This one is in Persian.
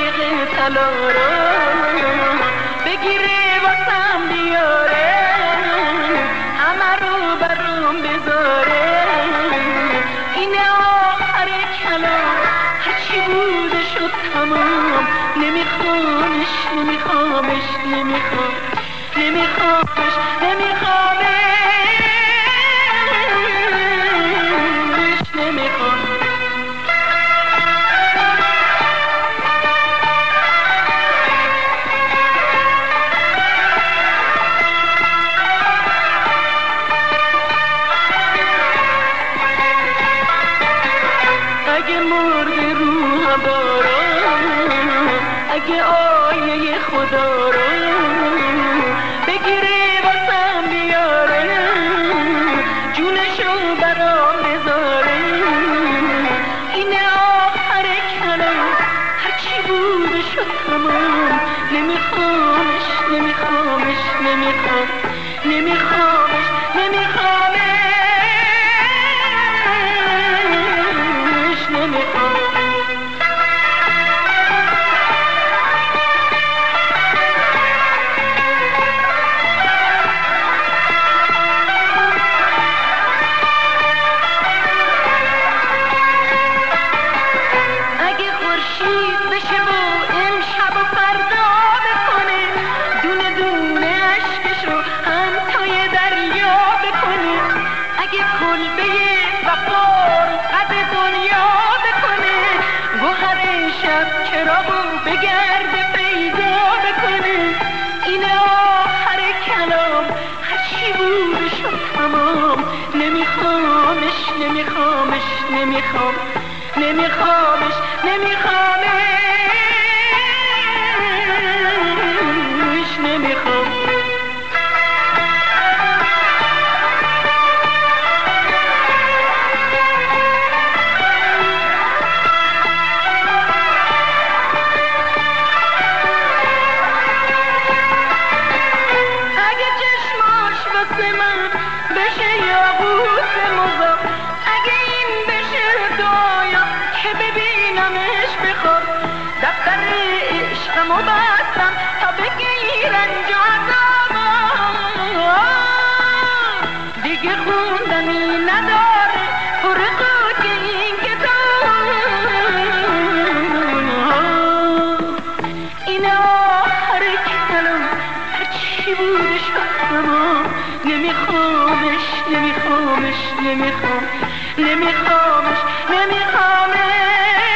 قایق طلا رو بگیره واسم بیاره، همه رو برام بذاره. اینه آخر کلام، هرچی بوده شد تمام. نمیخوامش نمیخوامش نمیخوام، نمیخوامش نمیخوامش نمیخوام. اگه مرده رو هوارا، اگه آیه خدا رو بگیره واسم بیاره، جونشو برام بذاره. اینه آخر کلام، هرچی بوده شد تمام. نمیخوامش نمیخوامش نمیخوام، نمیخوامش نمیخوامش نمیخوام. اگه خورشید بشه و امشب و فردا بکنه، دونه دونه اشکشو هم توی دریا بکنه. اگه کلبه وفا رو قد دنیا بکنه، گوهر شب چراغو بگرد پیدا بکنه. اینه آخر کلام، هرچی بوده شد تمام. نمیخوامش نمیخوامش نمیخوام، نمیخوامش نمیخوامش نمیخوام. اگه چشماش واسه من بشه یاقوت مذاب، اگه این بشه دعایا که ببینمش بخواب، دفتر عشقمو بستم تا بگیرن جزامو. دیگه خوندنی نداره پر خاک این کتاب. این آخر کلام، هرچی بوده شد تمام. نمیخوامش نمیخوامش نمیخوام، نمیخوامش نمیخوامش